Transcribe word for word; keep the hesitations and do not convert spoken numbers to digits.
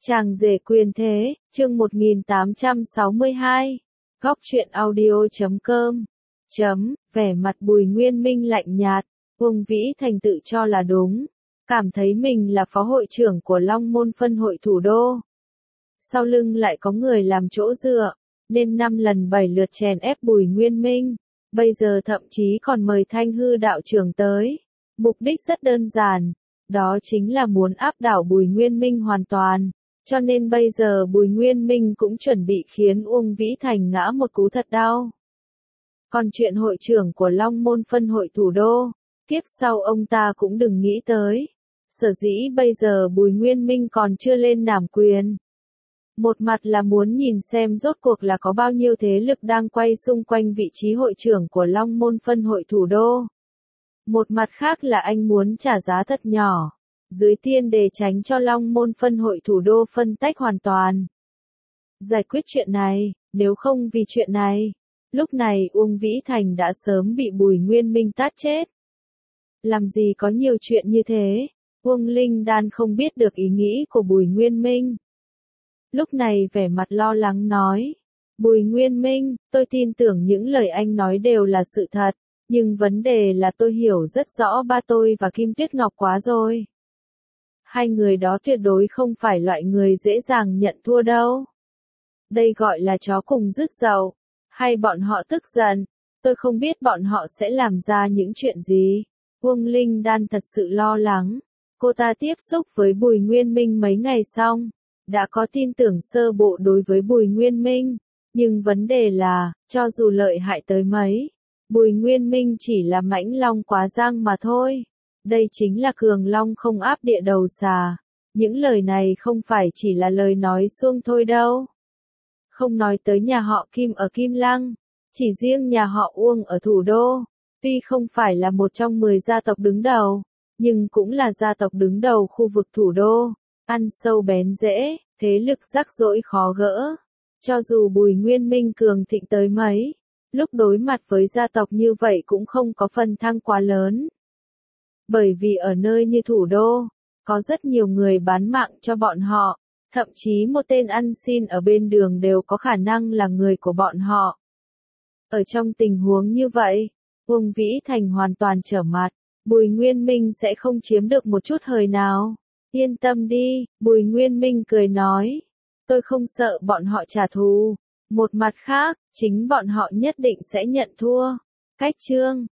Chàng rể quyền thế, chương một nghìn tám trăm sáu mươi hai. Góc truyện audio chấm com. Chấm, vẻ mặt Bùi Nguyên Minh lạnh nhạt, Uông Vĩ Thành tự cho là đúng, cảm thấy mình là phó hội trưởng của Long Môn phân hội thủ đô. Sau lưng lại có người làm chỗ dựa, nên năm lần bảy lượt chèn ép Bùi Nguyên Minh, bây giờ thậm chí còn mời Thanh Hư đạo trưởng tới. Mục đích rất đơn giản, đó chính là muốn áp đảo Bùi Nguyên Minh hoàn toàn. Cho nên bây giờ Bùi Nguyên Minh cũng chuẩn bị khiến Uông Vĩ Thành ngã một cú thật đau. Còn chuyện hội trưởng của Long Môn phân hội thủ đô, kiếp sau ông ta cũng đừng nghĩ tới. Sở dĩ bây giờ Bùi Nguyên Minh còn chưa lên nắm quyền. Một mặt là muốn nhìn xem rốt cuộc là có bao nhiêu thế lực đang quay xung quanh vị trí hội trưởng của Long Môn phân hội thủ đô. Một mặt khác là anh muốn trả giá thật nhỏ, dưới tiên đề tránh cho Long Môn phân hội thủ đô phân tách hoàn toàn. Giải quyết chuyện này, nếu không vì chuyện này, lúc này Uông Vĩ Thành đã sớm bị Bùi Nguyên Minh tát chết. Làm gì có nhiều chuyện như thế, Uông Linh Đan không biết được ý nghĩ của Bùi Nguyên Minh. Lúc này vẻ mặt lo lắng nói, Bùi Nguyên Minh, tôi tin tưởng những lời anh nói đều là sự thật, nhưng vấn đề là tôi hiểu rất rõ ba tôi và Kim Tuyết Ngọc quá rồi. Hai người đó tuyệt đối không phải loại người dễ dàng nhận thua đâu. Đây gọi là chó cùng rước dậu, hay bọn họ tức giận, tôi không biết bọn họ sẽ làm ra những chuyện gì. Uông Linh Đan thật sự lo lắng, cô ta tiếp xúc với Bùi Nguyên Minh mấy ngày xong, đã có tin tưởng sơ bộ đối với Bùi Nguyên Minh, nhưng vấn đề là, cho dù lợi hại tới mấy, Bùi Nguyên Minh chỉ là mãnh long quá giang mà thôi. Đây chính là cường long không áp địa đầu xà. Những lời này không phải chỉ là lời nói suông thôi đâu. Không nói tới nhà họ Kim ở Kim Lăng, chỉ riêng nhà họ Uông ở thủ đô, tuy không phải là một trong mười gia tộc đứng đầu, nhưng cũng là gia tộc đứng đầu khu vực thủ đô, ăn sâu bén rễ, thế lực rắc rối khó gỡ. Cho dù Bùi Nguyên Minh cường thịnh tới mấy, lúc đối mặt với gia tộc như vậy cũng không có phần thăng quá lớn. Bởi vì ở nơi như thủ đô, có rất nhiều người bán mạng cho bọn họ, thậm chí một tên ăn xin ở bên đường đều có khả năng là người của bọn họ. Ở trong tình huống như vậy, Uông Vĩ Thành hoàn toàn trở mặt, Bùi Nguyên Minh sẽ không chiếm được một chút hời nào. Yên tâm đi, Bùi Nguyên Minh cười nói, tôi không sợ bọn họ trả thù. Một mặt khác, chính bọn họ nhất định sẽ nhận thua. Cách chương